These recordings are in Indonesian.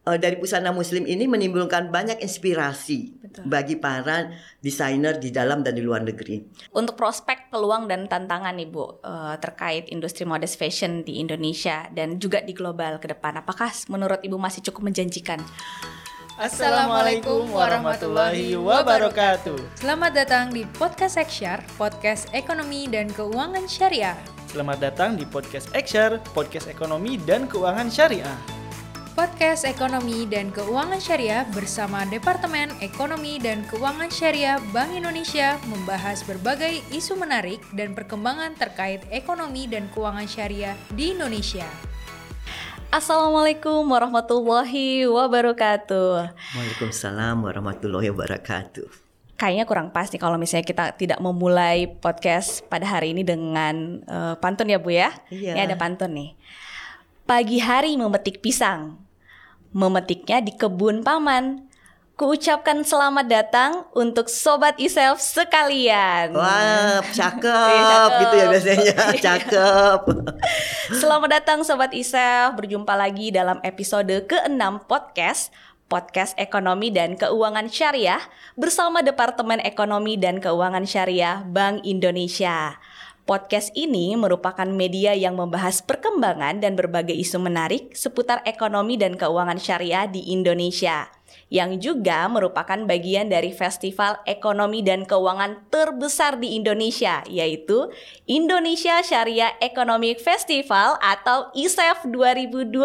dari busana muslim ini menimbulkan banyak inspirasi bagi para desainer di dalam dan di luar negeri. Untuk prospek, peluang dan tantangan nih Bu terkait industri modest fashion di Indonesia dan juga di global ke depan, apakah menurut Ibu masih cukup menjanjikan? Assalamualaikum warahmatullahi wabarakatuh. Selamat datang di Podcast Eksyar, podcast ekonomi dan keuangan syariah. Selamat datang di Podcast Eksyar, podcast ekonomi dan keuangan syariah. Podcast Ekonomi dan Keuangan Syariah bersama Departemen Ekonomi dan Keuangan Syariah Bank Indonesia membahas berbagai isu menarik dan perkembangan terkait ekonomi dan keuangan syariah di Indonesia. Assalamualaikum warahmatullahi wabarakatuh. Waalaikumsalam warahmatullahi wabarakatuh. Kayaknya kurang pas nih kalau misalnya kita tidak memulai podcast pada hari ini dengan pantun ya Bu ya. Iya. Ini ada pantun nih. Pagi hari memetik pisang, memetiknya di kebun paman. Kuucapkan selamat datang untuk Sobat e-Self sekalian. Wah, cakep gitu ya biasanya, cakep. Selamat datang Sobat e-Self, berjumpa lagi dalam episode ke-6 Podcast Ekonomi dan Keuangan Syariah bersama Departemen Ekonomi dan Keuangan Syariah Bank Indonesia. Podcast ini merupakan media yang membahas perkembangan dan berbagai isu menarik seputar ekonomi dan keuangan syariah di Indonesia, yang juga merupakan bagian dari festival ekonomi dan keuangan terbesar di Indonesia, yaitu Indonesia Syariah Economic Festival atau ISEF 2022.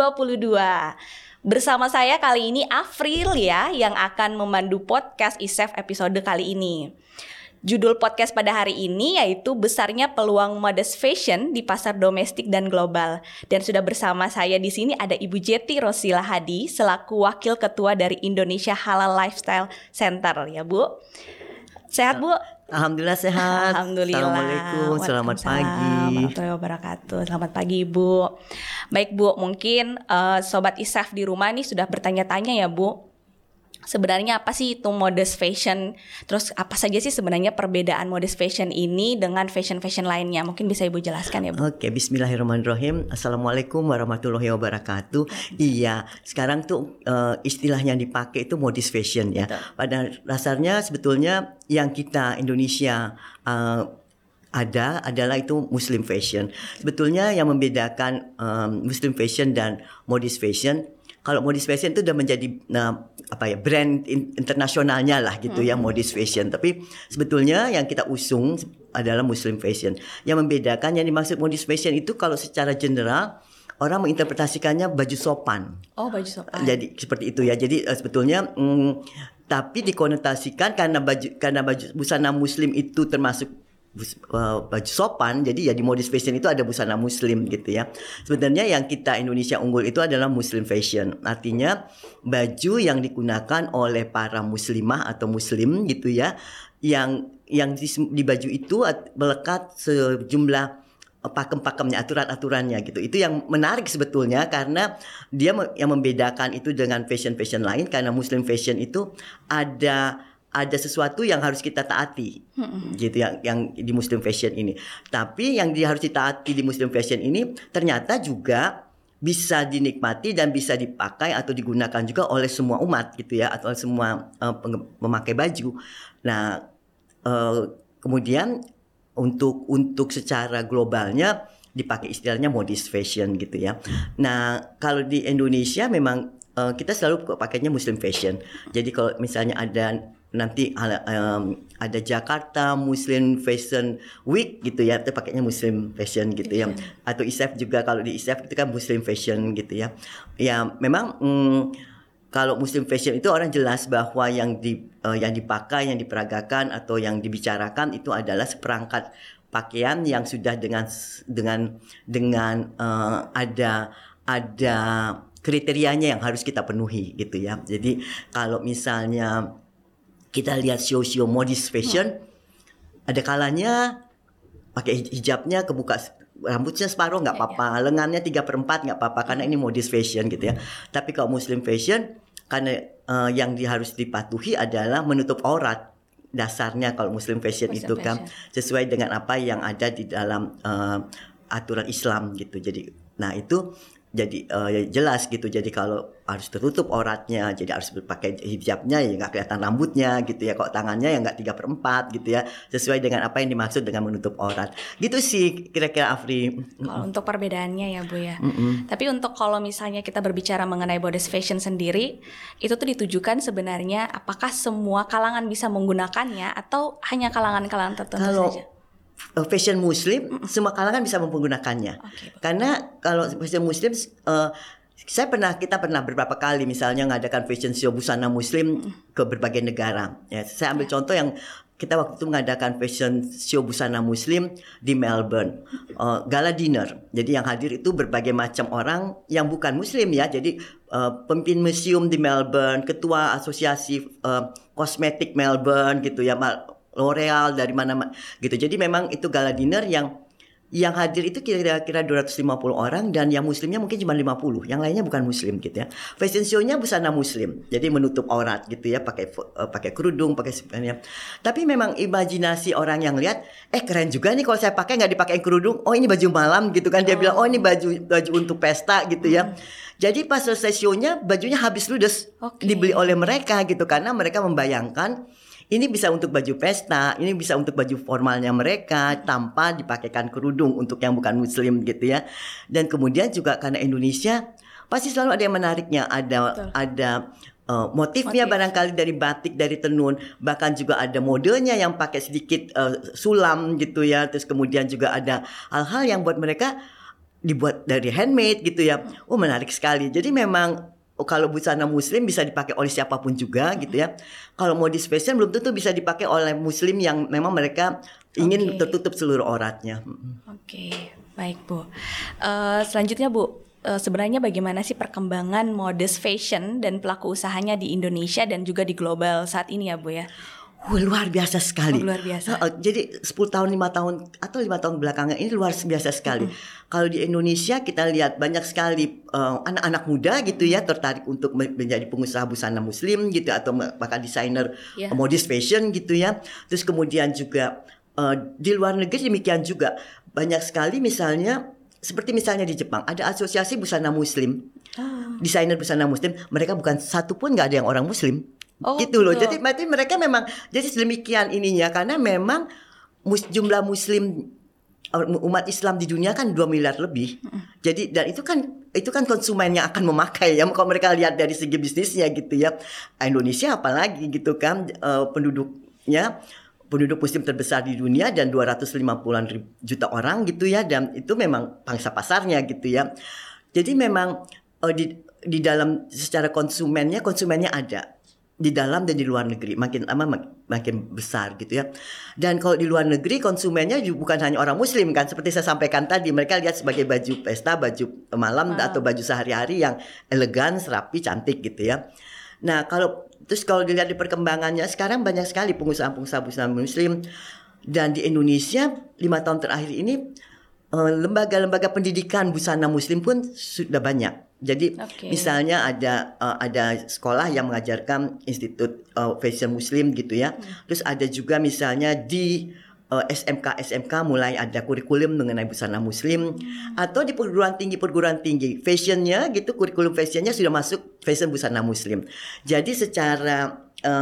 Bersama saya kali ini Afril ya, yang akan memandu podcast ISEF episode kali ini. Judul podcast pada hari ini yaitu besarnya peluang modest fashion di pasar domestik dan global. Dan sudah bersama saya di sini ada Ibu Jeti Rosila Hadi selaku Wakil Ketua dari Indonesia Halal Lifestyle Center ya Bu. Sehat Bu? Alhamdulillah sehat. Alhamdulillah. Assalamualaikum, selamat pagi. Warahmatullahi wabarakatuh. Selamat pagi Bu. Baik Bu, mungkin Sobat ISEF di rumah nih sudah bertanya-tanya ya Bu. Sebenarnya apa sih itu modest fashion? Terus apa saja sih sebenarnya perbedaan modest fashion ini dengan fashion-fashion lainnya? Mungkin bisa Ibu jelaskan ya Bu. Oke, bismillahirrahmanirrahim. Assalamualaikum warahmatullahi wabarakatuh. Iya, sekarang tuh istilah yang dipakai itu modest fashion ya. Betul. Pada dasarnya sebetulnya yang kita Indonesia ada adalah itu Muslim fashion. Sebetulnya yang membedakan Muslim fashion dan modest fashion, kalau modest fashion itu udah menjadi brand internasionalnya lah gitu ya, modest fashion. Tapi sebetulnya yang kita usung adalah Muslim fashion. Yang membedakan, yang dimaksud modest fashion itu kalau secara general orang menginterpretasikannya baju sopan. Oh, baju sopan. Jadi seperti itu ya. Jadi sebetulnya tapi dikonotasikan karena baju busana Muslim itu termasuk baju sopan, jadi ya di modest fashion itu ada busana Muslim gitu ya. Sebenarnya yang kita Indonesia unggul itu adalah Muslim fashion, artinya baju yang digunakan oleh para muslimah atau muslim gitu ya, yang di baju itu melekat sejumlah pakem-pakemnya, aturan-aturannya gitu. Itu yang menarik sebetulnya karena dia yang membedakan itu dengan fashion-fashion lain, karena Muslim fashion itu ada sesuatu yang harus kita taati gitu yang di Muslim fashion ini. Tapi yang harus ditaati di Muslim fashion ini ternyata juga bisa dinikmati dan bisa dipakai atau digunakan juga oleh semua umat gitu ya, atau semua pemakai baju. Nah, kemudian untuk secara globalnya dipakai istilahnya modest fashion gitu ya. Nah, kalau di Indonesia memang kita selalu pakainya Muslim fashion. Jadi kalau misalnya nanti ada Jakarta Muslim Fashion Week gitu ya, itu pakainya Muslim Fashion gitu ya. Atau ISEF juga, kalau di ISEF itu kan Muslim Fashion gitu ya. Ya memang kalau Muslim Fashion itu orang jelas bahwa yang dipakai, yang diperagakan atau yang dibicarakan itu adalah seperangkat pakaian yang sudah dengan ada kriterianya yang harus kita penuhi gitu ya. Jadi kalau misalnya kita lihat show modest fashion, ada kalanya pakai hijabnya kebuka, rambutnya separuh nggak apa-apa, lengannya 3/4 nggak apa-apa, karena ini modest fashion gitu ya. Tapi kalau Muslim fashion, karena yang harus dipatuhi adalah menutup aurat. Dasarnya kalau Muslim fashion itu kan sesuai dengan apa yang ada di dalam aturan Islam gitu. Jadi, nah itu jadi jelas gitu. Jadi kalau harus tertutup auratnya, jadi harus pakai hijabnya ya nggak kelihatan rambutnya gitu ya. Kalau tangannya ya nggak 3/4 gitu ya, sesuai dengan apa yang dimaksud dengan menutup aurat. Gitu sih kira-kira Afri. Kalau untuk perbedaannya ya Bu ya. Tapi untuk kalau misalnya kita berbicara mengenai bodice fashion sendiri, itu tuh ditujukan sebenarnya apakah semua kalangan bisa menggunakannya atau hanya kalangan-kalangan tertentu Kalau saja? fashion muslim semua kalangan bisa menggunakannya. Karena kalau fashion muslim kita pernah beberapa kali misalnya mengadakan fashion show busana muslim ke berbagai negara. Ya, saya ambil contoh yang kita waktu itu mengadakan fashion show busana muslim di Melbourne, gala dinner. Jadi yang hadir itu berbagai macam orang yang bukan muslim ya. Jadi pemimpin museum di Melbourne, ketua asosiasi kosmetik Melbourne gitu ya, L'Oreal dari mana gitu. Jadi memang itu gala dinner yang hadir itu kira-kira 250 orang dan yang muslimnya mungkin cuma 50. Yang lainnya bukan muslim gitu ya. Fashion show-nya busana muslim. Jadi menutup aurat gitu ya, pakai kerudung, pakai sebenarnya. Tapi memang imajinasi orang yang lihat, keren juga nih kalau saya pakai nggak dipakai kerudung. Oh, ini baju malam gitu kan. Dia bilang, "Oh, ini baju untuk pesta" gitu ya. Jadi pas selesai show-nya bajunya habis ludes. Dibeli oleh mereka gitu karena mereka membayangkan ini bisa untuk baju pesta, ini bisa untuk baju formalnya mereka tanpa dipakaikan kerudung untuk yang bukan muslim gitu ya. Dan kemudian juga karena Indonesia pasti selalu ada yang menariknya, ada motifnya barangkali dari batik, dari tenun, bahkan juga ada modenya yang pakai sedikit sulam gitu ya. Terus kemudian juga ada hal-hal yang buat mereka dibuat dari handmade gitu ya. Oh, menarik sekali. Jadi memang kalau busana muslim bisa dipakai oleh siapapun juga gitu ya. Kalau modis fashion belum tentu bisa dipakai oleh muslim yang memang mereka ingin tertutup seluruh auratnya. Baik Bu. Selanjutnya Bu, sebenarnya bagaimana sih perkembangan modest fashion dan pelaku usahanya di Indonesia dan juga di global saat ini ya Bu ya? Luar biasa sekali. Luar biasa. Jadi 10 tahun, 5 tahun atau 5 tahun belakangan ini luar biasa sekali. Kalau di Indonesia kita lihat banyak sekali anak-anak muda gitu ya tertarik untuk menjadi pengusaha busana muslim gitu atau bahkan desainer modis fashion gitu ya. Terus kemudian juga di luar negeri demikian juga. Banyak sekali misalnya seperti misalnya di Jepang ada asosiasi busana muslim. Desainer busana muslim, mereka bukan satu pun nggak ada yang orang muslim. Gitu loh. Jadi berarti mereka memang jadi sedemikian ininya karena memang jumlah muslim umat Islam di dunia kan 2 miliar lebih. Jadi dan itu kan konsumen yang akan memakai ya kalau mereka lihat dari segi bisnisnya gitu ya. Indonesia apalagi gitu kan penduduk muslim terbesar di dunia dan 250-an juta orang gitu ya, dan itu memang pangsa pasarnya gitu ya. Jadi memang di dalam secara konsumennya ada di dalam dan di luar negeri, makin lama makin besar gitu ya. Dan kalau di luar negeri konsumennya juga bukan hanya orang muslim kan, seperti saya sampaikan tadi, mereka lihat sebagai baju pesta, baju malam atau baju sehari-hari yang elegan, rapi, cantik gitu ya. Nah kalau dilihat di perkembangannya sekarang banyak sekali pengusaha-pengusaha busana muslim, dan di Indonesia 5 tahun terakhir ini lembaga-lembaga pendidikan busana muslim pun sudah banyak. Jadi misalnya ada sekolah yang mengajarkan institut fashion muslim gitu ya. Terus ada juga misalnya di SMK mulai ada kurikulum mengenai busana muslim, atau di perguruan tinggi fashionnya gitu, kurikulum fashionnya sudah masuk fashion busana muslim. Jadi secara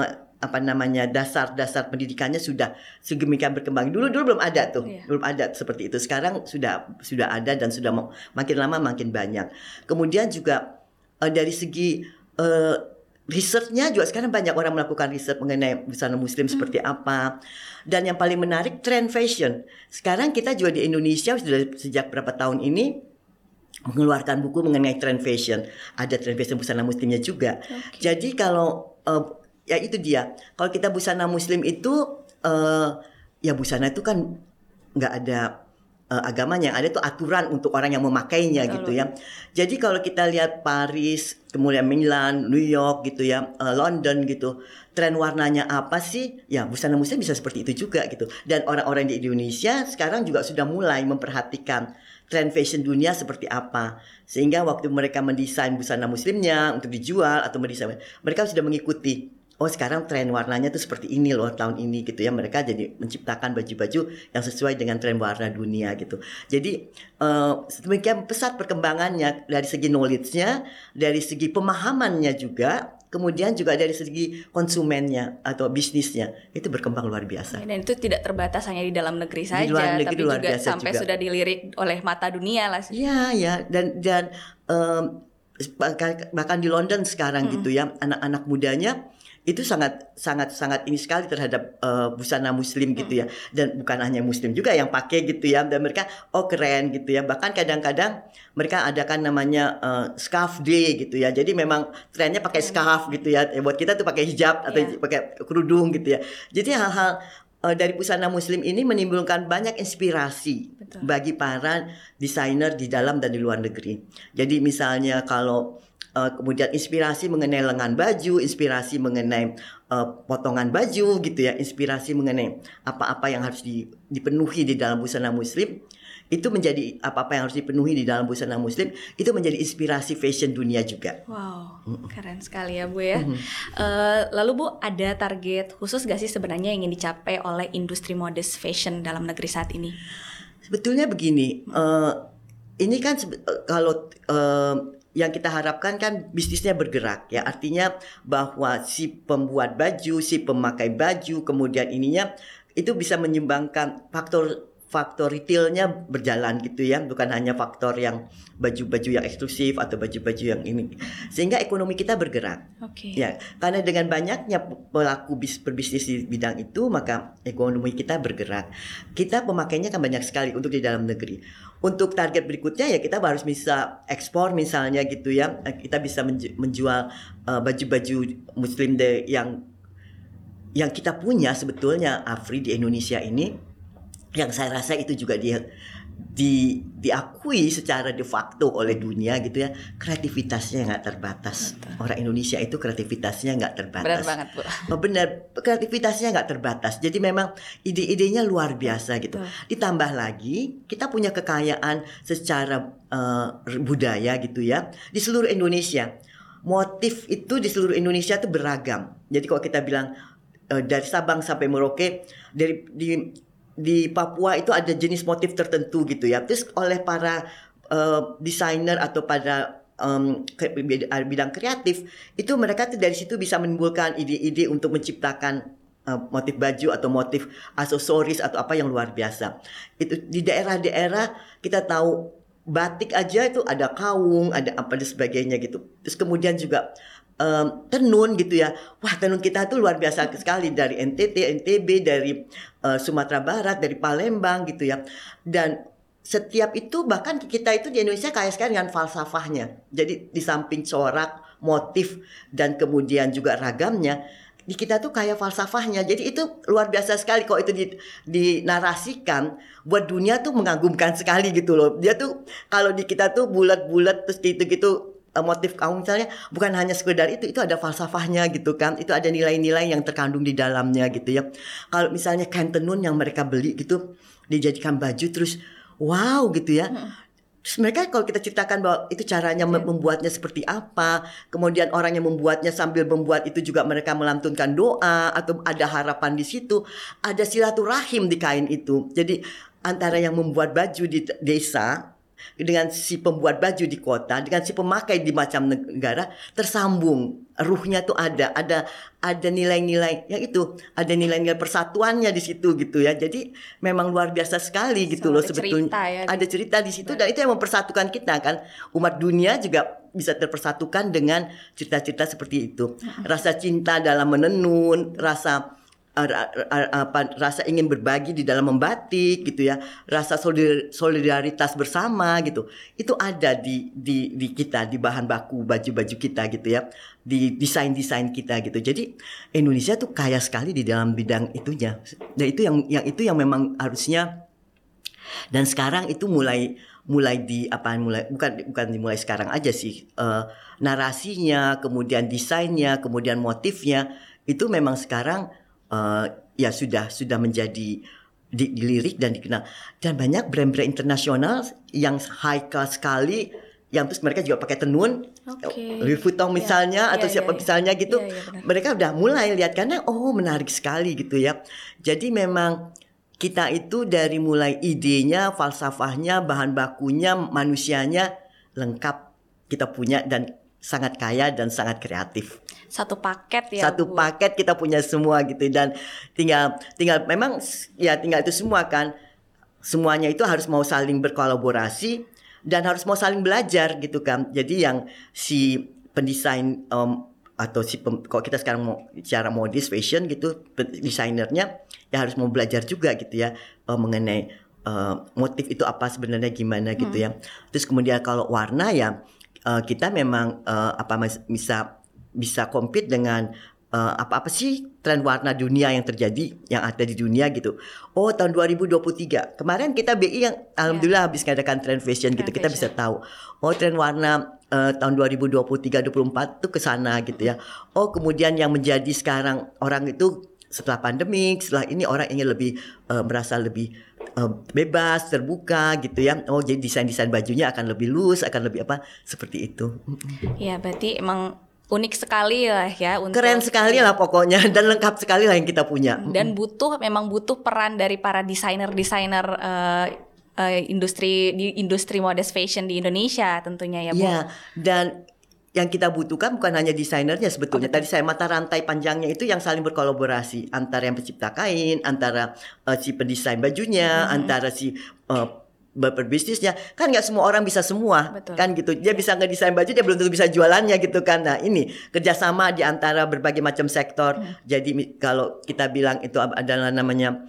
dasar pendidikannya sudah sedemikian berkembang. Dulu belum ada tuh, belum ada seperti itu. Sekarang sudah ada dan sudah makin lama makin banyak. Kemudian juga dari segi risetnya juga sekarang banyak orang melakukan riset mengenai busana muslim seperti apa. Dan yang paling menarik trend fashion. Sekarang kita juga di Indonesia sudah sejak berapa tahun ini mengeluarkan buku mengenai trend fashion. Ada trend fashion busana muslimnya juga. Jadi kalau ya itu dia. Kalau kita busana muslim itu ya busana itu kan nggak ada agamanya, yang ada itu aturan untuk orang yang memakainya gitu ya. Jadi kalau kita lihat Paris, kemudian Milan, New York gitu ya, London gitu, tren warnanya apa sih? Ya busana muslim bisa seperti itu juga gitu. Dan orang-orang di Indonesia sekarang juga sudah mulai memperhatikan tren fashion dunia seperti apa, sehingga waktu mereka mendesain busana muslimnya untuk dijual atau mendesain, mereka sudah mengikuti oh sekarang tren warnanya tuh seperti ini loh tahun ini gitu ya, mereka jadi menciptakan baju-baju yang sesuai dengan tren warna dunia gitu. Jadi demikian pesat perkembangannya dari segi knowledge-nya, dari segi pemahamannya juga, kemudian juga dari segi konsumennya atau bisnisnya itu berkembang luar biasa. Dan itu tidak terbatas hanya di dalam negeri saja, luar negeri tapi luar juga biasa sampai juga. sudah dilirik oleh mata dunia lah. Ya dan bahkan di London sekarang gitu ya, anak-anak mudanya itu sangat ini sekali terhadap busana muslim gitu ya, dan bukan hanya muslim juga yang pakai gitu ya, dan mereka keren gitu ya, bahkan kadang-kadang mereka adakan namanya scarf day gitu ya, jadi memang trennya pakai scarf gitu ya, buat kita tuh pakai hijab atau pakai kerudung gitu ya, jadi hal-hal dari busana muslim ini menimbulkan banyak inspirasi bagi para desainer di dalam dan di luar negeri. Jadi misalnya kalau kemudian inspirasi mengenai lengan baju, inspirasi mengenai potongan baju gitu ya, inspirasi mengenai apa-apa yang harus dipenuhi di dalam busana muslim, itu menjadi apa-apa yang harus dipenuhi di dalam busana muslim, itu menjadi inspirasi fashion dunia juga. Wow, keren sekali ya Bu ya. Lalu Bu, ada target khusus gak sih sebenarnya yang ingin dicapai oleh industri modest fashion dalam negeri saat ini? Sebetulnya begini, ini kan kalau yang kita harapkan kan bisnisnya bergerak ya, artinya bahwa si pembuat baju, si pemakai baju, kemudian ininya itu bisa menyumbangkan faktor retailnya berjalan gitu ya, bukan hanya faktor yang baju-baju yang eksklusif atau baju-baju yang ini, sehingga ekonomi kita bergerak. Ya, karena dengan banyaknya pelaku berbisnis di bidang itu, maka ekonomi kita bergerak. Kita pemakainya kan banyak sekali untuk di dalam negeri. Untuk target berikutnya ya kita harus bisa ekspor misalnya gitu ya, kita bisa menjual baju-baju muslim yang kita punya sebetulnya Afri di Indonesia ini. Yang saya rasa itu juga diakui secara de facto oleh dunia gitu ya, kreativitasnya nggak terbatas. Betul. Orang Indonesia itu kreativitasnya nggak terbatas. Benar banget Bu. Benar, kreativitasnya nggak terbatas. Jadi memang ide-idenya luar biasa gitu. Betul. Ditambah lagi kita punya kekayaan secara budaya gitu ya di seluruh Indonesia. Motif itu di seluruh Indonesia itu beragam. Jadi kalau kita bilang dari Sabang sampai Merauke, di Papua itu ada jenis motif tertentu gitu ya. Terus oleh para desainer atau pada bidang kreatif itu mereka tuh dari situ bisa menimbulkan ide-ide untuk menciptakan motif baju atau motif aksesoris atau apa yang luar biasa. Itu di daerah-daerah kita tahu batik aja itu ada kaung, ada apa dan sebagainya gitu. Terus kemudian juga tenun gitu ya. Wah, tenun kita tuh luar biasa sekali, dari NTT, NTB, dari Sumatera Barat, dari Palembang gitu ya. Dan setiap itu bahkan kita itu di Indonesia kaya sekali dengan falsafahnya. Jadi di samping corak, motif dan kemudian juga ragamnya, di kita tuh kaya falsafahnya. Jadi itu luar biasa sekali kalau itu dinarasikan, buat dunia tuh mengagumkan sekali gitu loh. Dia tuh kalau di kita tuh bulat-bulat terus gitu-gitu motif kaum misalnya, bukan hanya sekedar itu ada falsafahnya gitu kan, itu ada nilai-nilai yang terkandung di dalamnya gitu ya. Kalau misalnya kain tenun yang mereka beli gitu dijadikan baju, terus wow gitu ya. Terus mereka kalau kita ceritakan bahwa itu caranya membuatnya seperti apa, kemudian orang yang membuatnya sambil membuat itu juga mereka melantunkan doa atau ada harapan di situ, ada silaturahim di kain itu. Jadi antara yang membuat baju di desa dengan si pembuat baju di kota, dengan si pemakai di macam negara tersambung, ruhnya tuh ada nilai-nilai yang itu, ada nilai-nilai persatuannya di situ gitu ya. Jadi memang luar biasa sekali gitu loh sebetulnya. Ada cerita di situ, dan itu yang mempersatukan kita kan. Umat dunia juga bisa terpersatukan dengan cerita-cerita seperti itu. Rasa cinta dalam menenun, rasa ingin berbagi di dalam membatik gitu ya, rasa solidaritas bersama gitu, itu ada di kita, di bahan baku baju-baju kita gitu ya, di desain kita gitu. Jadi Indonesia tuh kaya sekali di dalam bidang itunya, dan itu yang memang harusnya, dan sekarang itu mulai bukan dimulai sekarang aja sih, narasinya, kemudian desainnya, kemudian motifnya itu memang sekarang ya sudah menjadi dilirik dan dikenal, dan banyak brand-brand internasional yang high class sekali yang terus mereka juga pakai tenun, Louis Vuitton misalnya atau siapa misalnya gitu. Mereka udah mulai lihat karena menarik sekali gitu ya. Jadi memang kita itu dari mulai idenya, falsafahnya, bahan bakunya, manusianya lengkap kita punya dan sangat kaya dan sangat kreatif. Satu paket ya. Satu paket kita punya semua gitu dan tinggal memang ya tinggal itu semua kan. Semuanya itu harus mau saling berkolaborasi dan harus mau saling belajar gitu kan. Jadi yang si pendesain atau kalau kita sekarang mau bicara modis fashion gitu, desainernya ya harus mau belajar juga gitu ya mengenai motif itu apa sebenarnya gimana gitu ya. Terus kemudian kalau warna ya kita memang bisa compete dengan apa sih tren warna dunia yang terjadi yang ada di dunia gitu. Tahun 2023 kemarin kita BI yang alhamdulillah habis ngadakan tren fashion gitu, kita bisa tahu tren warna tahun 2023-24 tuh ke sana gitu ya. Kemudian yang menjadi sekarang orang itu setelah pandemik, setelah ini orang ingin lebih merasa lebih bebas, terbuka gitu ya. Jadi desain-desain bajunya akan lebih loose, akan lebih seperti itu. Ya, berarti emang unik sekali lah ya, keren sekali lah pokoknya dan lengkap sekali lah yang kita punya. Dan memang butuh peran dari para desainer industri modest fashion di Indonesia tentunya ya Bu. Ya, dan yang kita butuhkan bukan hanya desainernya sebetulnya. Tadi saya mata rantai panjangnya itu yang saling berkolaborasi antara yang pencipta kain, antara si pendesain bajunya, antara si berbisnisnya. Kan nggak semua orang bisa semua. Betul. Kan gitu. Dia bisa ngedesain baju, dia belum tentu bisa jualannya gitu kan. Nah ini kerjasama di antara berbagai macam sektor. Jadi kalau kita bilang itu adalah namanya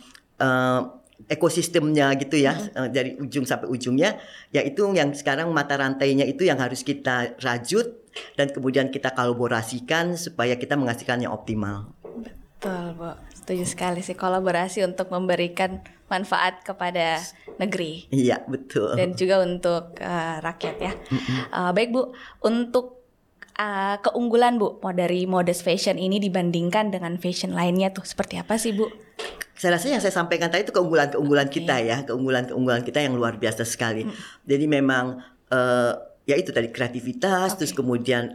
ekosistemnya gitu ya, dari ujung sampai ujungnya, ya itu yang sekarang mata rantainya itu yang harus kita rajut dan kemudian kita kolaborasikan supaya kita menghasilkan yang optimal. Betul Bu, setuju sekali sih, kolaborasi untuk memberikan manfaat kepada negeri. Iya betul. Dan juga untuk rakyat ya. Baik Bu, untuk keunggulan Bu dari modest fashion ini dibandingkan dengan fashion lainnya tuh seperti apa sih Bu? Saya rasa yang saya sampaikan tadi itu keunggulan kita ya, keunggulan kita yang luar biasa sekali. Jadi memang ya itu tadi kreativitas, terus kemudian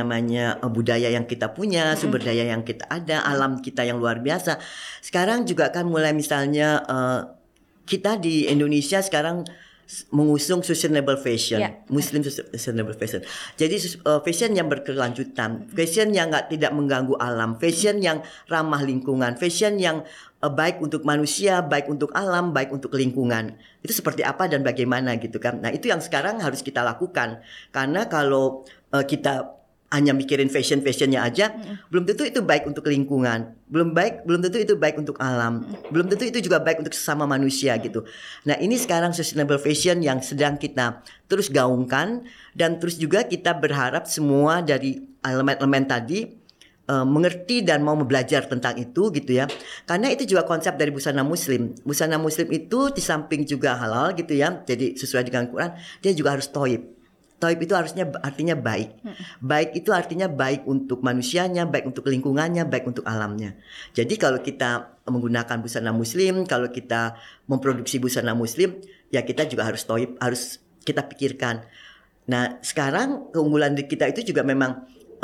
budaya yang kita punya, sumber daya yang kita ada, alam kita yang luar biasa. Sekarang juga kan mulai misalnya kita di Indonesia sekarang mengusung sustainable fashion, Muslim sustainable fashion. Jadi fashion yang berkelanjutan, fashion yang tidak mengganggu alam, fashion yang ramah lingkungan, fashion yang baik untuk manusia, baik untuk alam, baik untuk lingkungan. Itu seperti apa dan bagaimana gitu kan. Nah itu yang sekarang harus kita lakukan. Karena kalau kita hanya mikirin fashionnya aja, belum tentu itu baik untuk lingkungan, belum tentu itu baik untuk alam, belum tentu itu juga baik untuk sesama manusia gitu. Nah ini sekarang sustainable fashion yang sedang kita terus gaungkan dan terus juga kita berharap semua dari elemen-elemen tadi mengerti dan mau belajar tentang itu gitu ya. Karena itu juga konsep dari busana muslim. Busana muslim itu di samping juga halal gitu ya, jadi sesuai dengan Quran, dia juga harus thayyib. Thayyib itu artinya baik. Baik itu artinya baik untuk manusianya, baik untuk lingkungannya, baik untuk alamnya. Jadi kalau kita menggunakan busana muslim, kalau kita memproduksi busana muslim, ya kita juga harus thayyib, harus kita pikirkan. Nah, sekarang keunggulan di kita itu juga memang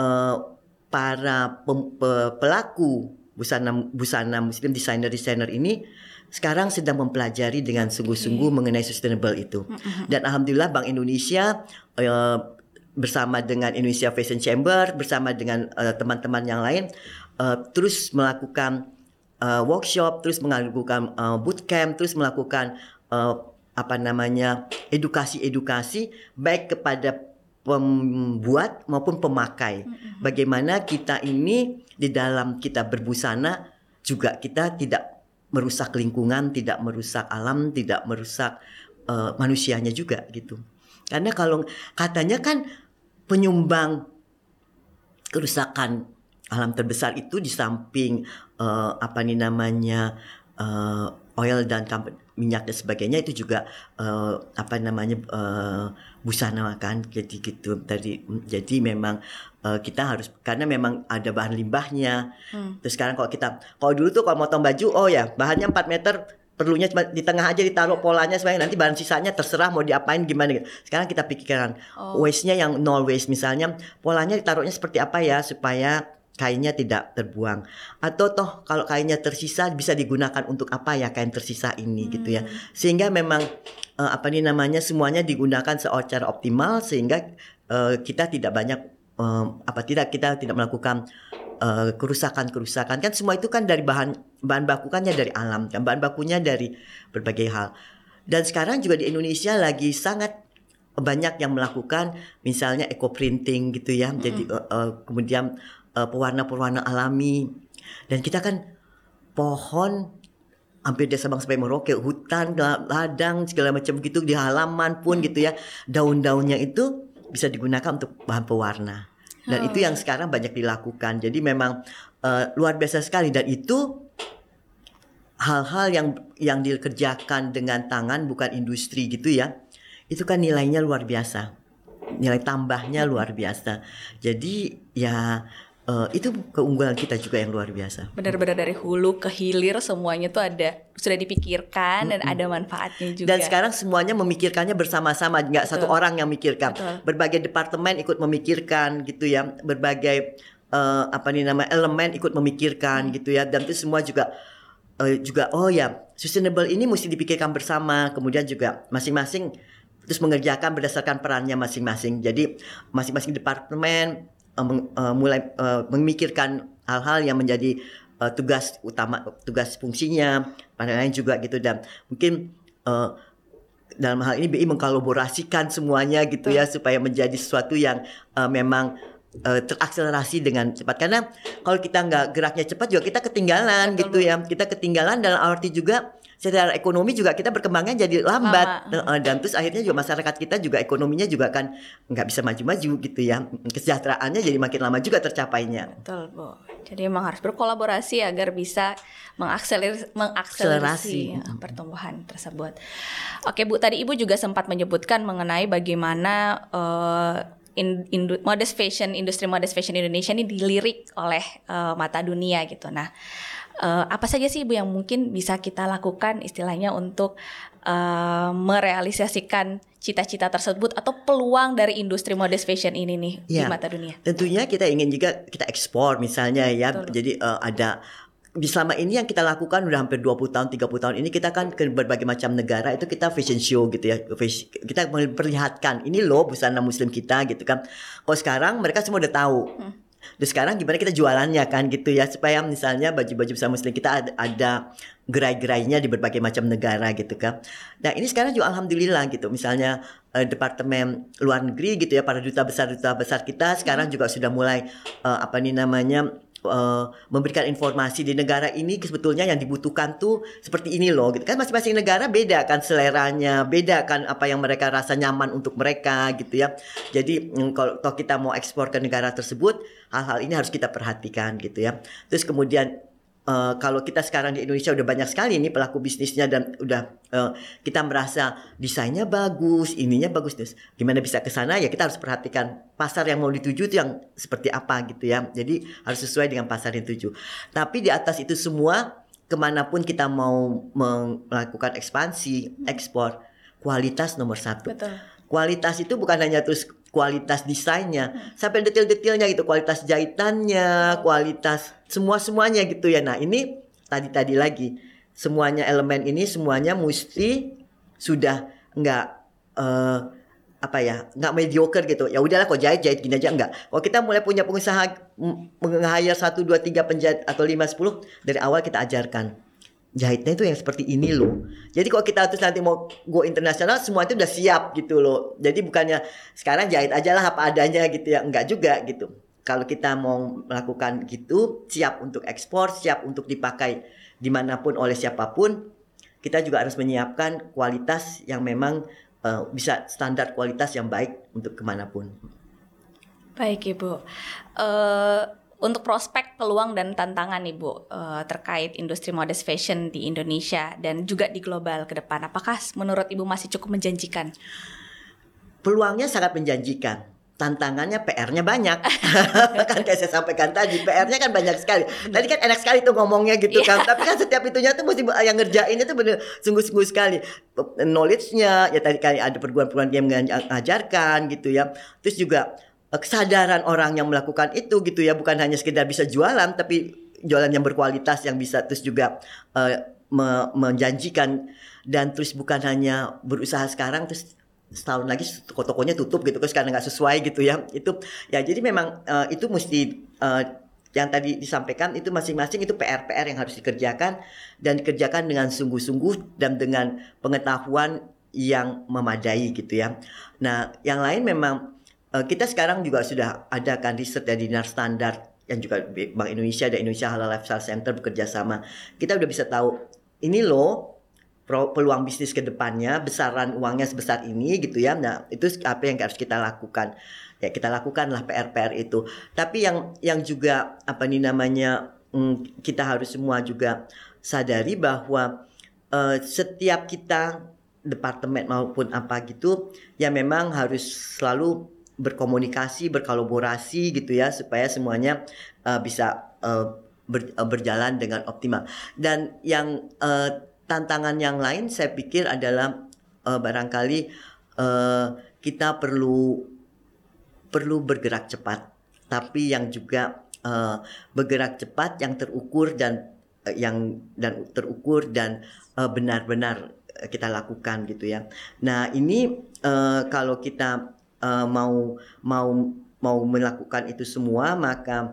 para pelaku busana muslim, desainer ini sekarang sedang mempelajari dengan sungguh-sungguh mengenai sustainable itu. Dan alhamdulillah Bank Indonesia bersama dengan Indonesia Fashion Chamber, bersama dengan teman-teman yang lain terus melakukan workshop, terus melakukan bootcamp, terus melakukan edukasi baik kepada pembuat maupun pemakai. Bagaimana kita ini di dalam kita berbusana juga kita tidak merusak lingkungan, tidak merusak alam, tidak merusak manusianya juga gitu. Karena kalau katanya kan penyumbang kerusakan alam terbesar itu di samping oil dan minyak dan sebagainya itu juga busana kan jadi gitu tadi. Jadi memang kita harus, karena memang ada bahan limbahnya. Terus sekarang kalau dulu tuh kalau motong baju bahannya 4 meter perlunya cuma di tengah aja ditaruh polanya supaya nanti bahan sisanya terserah mau diapain gimana gitu. Sekarang kita pikirkan waste-nya yang no waste, misalnya polanya ditaruhnya seperti apa ya supaya kainnya tidak terbuang, atau toh kalau kainnya tersisa bisa digunakan untuk apa ya kain tersisa ini gitu ya, sehingga memang semuanya digunakan secara optimal sehingga kita tidak banyak kita tidak melakukan kerusakan kan, semua itu kan dari bahan bakunya dari alam kan, bahan bakunya dari berbagai hal. Dan sekarang juga di Indonesia lagi sangat banyak yang melakukan misalnya eco printing gitu ya, jadi kemudian pewarna alami. Dan kita kan pohon hampir dari Sabang sampai Merauke, hutan, ladang segala macam gitu di halaman pun gitu ya, daun-daunnya itu bisa digunakan untuk bahan pewarna. Dan itu yang sekarang banyak dilakukan. Jadi memang luar biasa sekali, dan itu hal-hal yang dikerjakan dengan tangan bukan industri gitu ya. Itu kan nilainya luar biasa. Nilai tambahnya luar biasa. Jadi ya itu keunggulan kita juga yang luar biasa. Benar-benar dari hulu ke hilir semuanya tuh sudah dipikirkan dan ada manfaatnya juga. Dan sekarang semuanya memikirkannya bersama-sama, nggak satu orang yang memikirkan. Berbagai departemen ikut memikirkan gitu ya, berbagai elemen ikut memikirkan gitu ya, dan itu semua juga sustainable ini mesti dipikirkan bersama. Kemudian juga masing-masing terus mengerjakan berdasarkan perannya masing-masing. Jadi masing-masing departemen mulai memikirkan hal-hal yang menjadi tugas utama, tugas fungsinya, pada lain juga gitu. Dan mungkin dalam hal ini BI mengkolaborasikan semuanya gitu ya, supaya menjadi sesuatu yang memang terakselerasi dengan cepat. Karena kalau kita nggak geraknya cepat juga kita ketinggalan. Betul, gitu ya. Kita ketinggalan dalam arti juga secara ekonomi juga kita berkembangnya jadi lambat. Dan terus akhirnya juga masyarakat kita juga ekonominya juga kan nggak bisa maju-maju gitu ya. Kesejahteraannya jadi makin lama juga tercapainya. Betul, Bu. Jadi memang harus berkolaborasi agar bisa mengakselerasi pertumbuhan tersebut. Oke, Bu, tadi Ibu juga sempat menyebutkan mengenai bagaimana industri modest fashion Indonesia ini dilirik oleh mata dunia gitu. Nah, apa saja sih Ibu yang mungkin bisa kita lakukan istilahnya untuk merealisasikan cita-cita tersebut atau peluang dari industri modest fashion ini nih di mata dunia? Tentunya kita ingin juga kita ekspor misalnya ya. Betul. Jadi ada selama ini yang kita lakukan udah hampir 20 tahun, 30 tahun ini kita kan ke berbagai macam negara itu kita fashion show gitu ya. Kita memperlihatkan ini loh busana muslim kita gitu kan. Kalau sekarang mereka semua udah tahu. Dan sekarang gimana kita jualannya kan gitu ya, supaya misalnya baju-baju busana muslim kita ada gerai-gerainya di berbagai macam negara gitu kan. Nah ini sekarang juga alhamdulillah gitu, misalnya departemen luar negeri gitu ya, para duta besar kita sekarang juga sudah mulai memberikan informasi di negara ini sebetulnya yang dibutuhkan tuh seperti ini loh gitu kan. Masing-masing negara beda kan seleranya, beda kan apa yang mereka rasa nyaman untuk mereka gitu ya. Jadi kalau toh kita mau ekspor ke negara tersebut, hal-hal ini harus kita perhatikan gitu ya. Terus kemudian kalau kita sekarang di Indonesia udah banyak sekali nih pelaku bisnisnya, dan udah kita merasa desainnya bagus, ininya bagus, terus gimana bisa ke sana ya kita harus perhatikan pasar yang mau dituju itu yang seperti apa gitu ya. Jadi harus sesuai dengan pasar yang dituju. Tapi di atas itu semua, kemanapun kita mau melakukan ekspansi, ekspor, kualitas nomor satu. Betul. Kualitas itu bukan hanya terus kualitas desainnya, sampai detail-detailnya gitu, kualitas jahitannya, kualitas semuanya gitu ya. Nah ini tadi lagi semuanya elemen ini semuanya mesti sudah nggak mediocre gitu. Ya udahlah kok jahit gini aja, enggak. Kalau kita mulai punya pengusaha meng-hire 1, 2, 3 penjahit atau 5, 10 dari awal kita ajarkan. Jahitnya itu yang seperti ini loh. Jadi kalau kita terus nanti mau go internasional, semua itu udah siap gitu loh. Jadi bukannya sekarang jahit aja lah apa adanya gitu ya, enggak juga gitu. Kalau kita mau melakukan gitu, siap untuk ekspor, siap untuk dipakai dimanapun oleh siapapun, kita juga harus menyiapkan kualitas yang memang bisa standar kualitas yang baik untuk kemanapun. Baik Ibu. Untuk prospek, peluang dan tantangan Ibu terkait industri modest fashion di Indonesia dan juga di global ke depan, apakah menurut Ibu masih cukup menjanjikan? Peluangnya sangat menjanjikan. tantangannya PR-nya banyak. Kan kayak saya sampaikan tadi, PR-nya kan banyak sekali. Tadi kan enak sekali tuh ngomongnya gitu kan. Tapi kan setiap itunya tuh mesti yang ngerjainnya tuh bener sungguh-sungguh sekali. Knowledge-nya ya tadi kayak ada perguruan-perguruan yang mengajarkan gitu ya. Terus juga kesadaran orang yang melakukan itu gitu ya, bukan hanya sekedar bisa jualan tapi jualan yang berkualitas yang bisa terus juga menjanjikan, dan terus bukan hanya berusaha sekarang terus setahun lagi toko-tokonya tutup gitu terus karena nggak sesuai gitu ya. Itu ya jadi memang itu mesti yang tadi disampaikan itu masing-masing itu PR yang harus dikerjakan dan dikerjakan dengan sungguh-sungguh dan dengan pengetahuan yang memadai gitu ya. Nah, yang lain memang kita sekarang juga sudah ada kan riset dari Dinar Standard yang juga Bank Indonesia dan Indonesia Halal Lifestyle Center bekerja sama. Kita udah bisa tahu ini loh peluang bisnis ke depannya, besaran uangnya sebesar ini gitu ya. Nah, itu apa yang harus kita lakukan. Ya, kita lakukanlah PR itu. Tapi yang juga apa nih namanya kita harus semua juga sadari bahwa setiap kita departemen maupun apa gitu ya memang harus selalu berkomunikasi, berkolaborasi gitu ya supaya semuanya bisa berjalan dengan optimal. Dan yang tantangan yang lain saya pikir adalah barangkali kita perlu bergerak cepat, tapi yang juga bergerak cepat yang terukur dan terukur dan benar-benar kita lakukan gitu ya. Nah ini kalau kita mau melakukan itu semua maka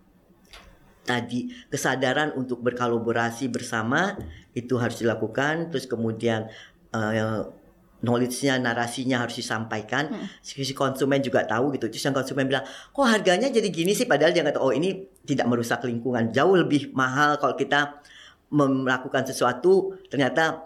tadi kesadaran untuk berkolaborasi bersama itu harus dilakukan, terus kemudian knowledge-nya, narasinya harus disampaikan. Si konsumen juga tahu gitu. Terus yang konsumen bilang, kok harganya jadi gini sih, padahal dia nggak tahu, oh ini tidak merusak lingkungan, jauh lebih mahal kalau kita melakukan sesuatu ternyata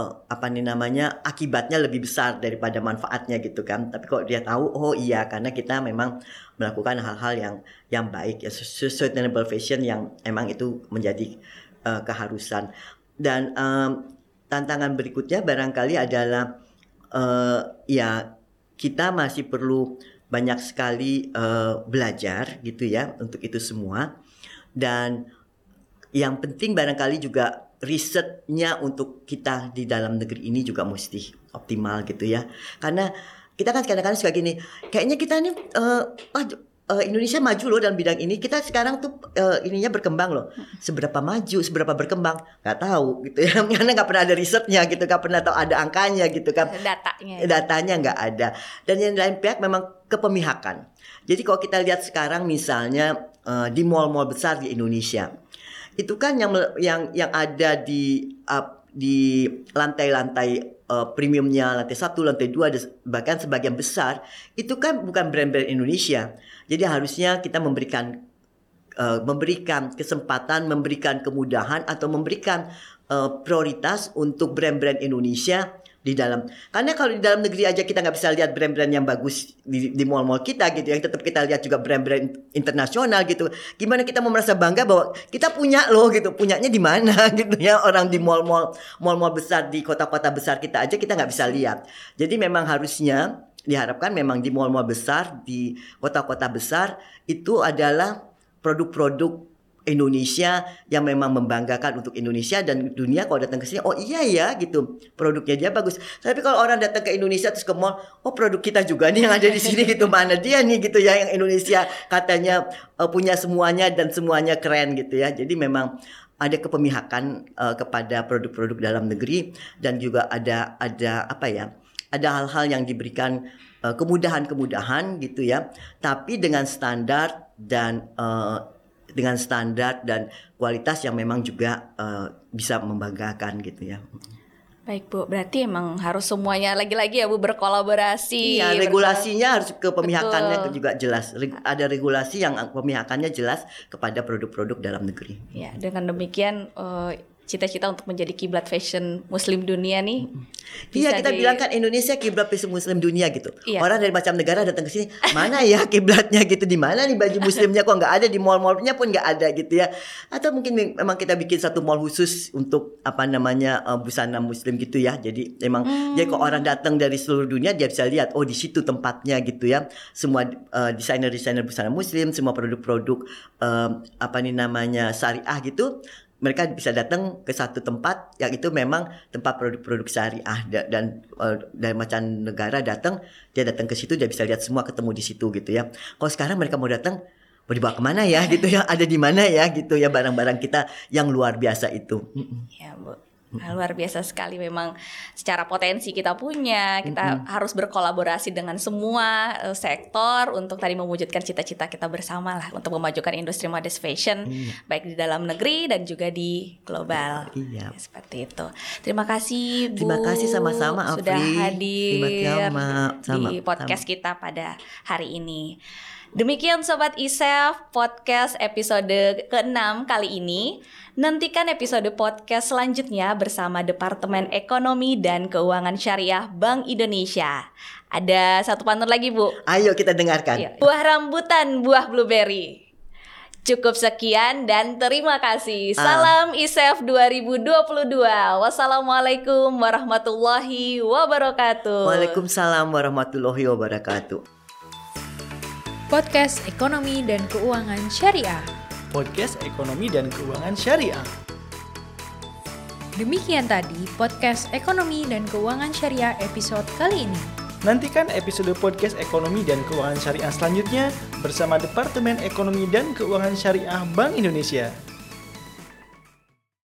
akibatnya lebih besar daripada manfaatnya gitu kan. Tapi kalau dia tahu, oh iya karena kita memang melakukan hal-hal yang baik ya, sustainable fashion yang emang itu menjadi keharusan. Dan tantangan berikutnya barangkali adalah ya kita masih perlu banyak sekali belajar gitu ya untuk itu semua. Dan yang penting barangkali juga risetnya untuk kita di dalam negeri ini juga mesti optimal gitu ya. Karena kita kan kadang-kadang suka gini, kayaknya kita ini Indonesia maju loh dalam bidang ini. Kita sekarang tuh ininya berkembang loh. Seberapa maju, seberapa berkembang, nggak tahu gitu ya. Karena nggak pernah ada risetnya gitu, nggak pernah tahu ada angkanya gitu kan. Datanya nggak ada. Dan yang lain pihak memang kepemihakan. Jadi kalau kita lihat sekarang misalnya di mall-mall besar di Indonesia, itu kan yang ada di lantai-lantai premiumnya, lantai 1, lantai 2, bahkan sebagian besar itu kan bukan brand-brand Indonesia. Jadi harusnya kita memberikan kesempatan, memberikan kemudahan atau memberikan prioritas untuk brand-brand Indonesia di dalam. Karena kalau di dalam negeri aja kita nggak bisa lihat brand-brand yang bagus di mall-mall kita gitu, yang tetap kita lihat juga brand-brand internasional gitu. Gimana kita mau merasa bangga bahwa kita punya loh gitu, punyanya di mana gitu ya, orang di mall-mall besar di kota-kota besar kita aja kita nggak bisa lihat. Jadi memang harusnya diharapkan memang di mall-mall besar di kota-kota besar itu adalah produk-produk Indonesia yang memang membanggakan untuk Indonesia, dan dunia kalau datang ke sini, oh iya ya gitu, produknya dia bagus. Tapi kalau orang datang ke Indonesia terus ke mall, oh produk kita juga nih yang ada di sini gitu, mana dia nih gitu ya, yang Indonesia katanya punya semuanya dan semuanya keren gitu ya. Jadi memang ada kepemihakan kepada produk-produk dalam negeri, dan juga ada hal-hal yang diberikan kemudahan-kemudahan gitu ya, tapi dengan standar dan kualitas yang memang juga bisa membanggakan gitu ya. Baik Bu, berarti emang harus semuanya lagi-lagi ya Bu berkolaborasi. Iya, regulasinya harus kepemihakannya juga jelas. Ada regulasi yang pemihakannya jelas kepada produk-produk dalam negeri. Ya, dengan demikian cita-cita untuk menjadi kiblat fashion Muslim dunia nih. Iya, kita bilang kan Indonesia kiblat fashion Muslim dunia gitu. Iya. Orang dari macam negara datang ke sini, mana ya kiblatnya gitu, di mana nih baju Muslimnya, kok nggak ada di mall-mallnya pun nggak ada gitu ya. Atau mungkin memang kita bikin satu mall khusus untuk busana Muslim gitu ya. Jadi memang jadi kalau orang datang dari seluruh dunia dia bisa lihat, oh di situ tempatnya gitu ya. Semua desainer-desainer busana Muslim, semua produk-produk syariah gitu. Mereka bisa datang ke satu tempat yang itu memang tempat produk-produk syariah dan dari macam negara datang, dia datang ke situ, dia bisa lihat semua, ketemu di situ gitu ya. Kalau sekarang mereka mau datang, mau dibawa kemana ya gitu ya, ada di mana ya gitu ya barang-barang kita yang luar biasa itu. Ya Bu, luar biasa sekali memang secara potensi kita punya, kita harus berkolaborasi dengan semua sektor untuk tadi mewujudkan cita-cita kita bersama lah untuk memajukan industri modest fashion baik di dalam negeri dan juga di global. Iya. Seperti itu. Terima kasih Bu. Terima kasih sama-sama Afri. Sudah hadir di podcast sama. kita pada hari ini. Demikian Sobat ISEF podcast episode ke-6 kali ini. Nantikan episode podcast selanjutnya bersama Departemen Ekonomi dan Keuangan Syariah Bank Indonesia. Ada satu pantun lagi Bu. Ayo kita dengarkan. Iya. Buah rambutan, buah blueberry. Cukup sekian dan terima kasih. Salam ISEF 2022. Wassalamualaikum warahmatullahi wabarakatuh. Waalaikumsalam warahmatullahi wabarakatuh. Podcast Ekonomi dan Keuangan Syariah. Podcast Ekonomi dan Keuangan Syariah. Demikian tadi podcast Ekonomi dan Keuangan Syariah episode kali ini. Nantikan episode podcast Ekonomi dan Keuangan Syariah selanjutnya bersama Departemen Ekonomi dan Keuangan Syariah Bank Indonesia.